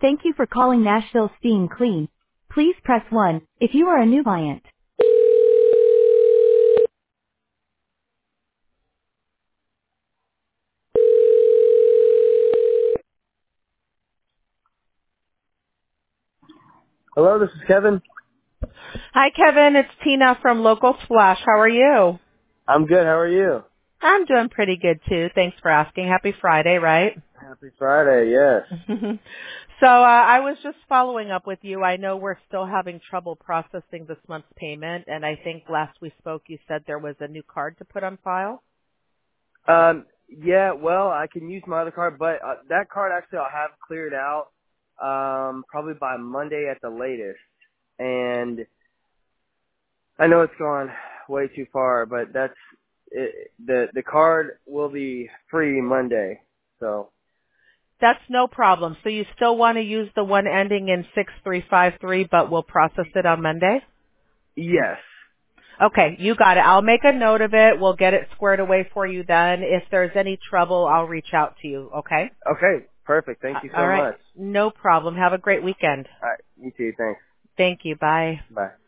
Thank you for calling Nashville Steam Clean. Please press 1 if you are a new client. Hello, this is Kevin. Hi, Kevin. It's Tina from Local Splash. How are you? I'm good. How are you? I'm doing pretty good, too. Thanks for asking. Happy Friday, right? Happy Friday, yes. So I was just following up with you. I know we're still having trouble processing this month's payment, and I think last we spoke you said there was a new card to put on file. Yeah, well, I can use my other card, but that card actually I'll have cleared out probably by Monday at the latest. And I know it's gone way too far, but that's it, the card will be free Monday. So That's no problem. So you still want to use the one ending in 6353, but we'll process it on Monday? yes. Okay, you got it. I'll make a note of it. We'll get it squared away for you then. If there's any trouble, I'll reach out to you, okay? Okay, perfect. Thank you so All right. much. No problem. Have a great weekend. All right, you too. Thanks. Thank you. Bye. Bye.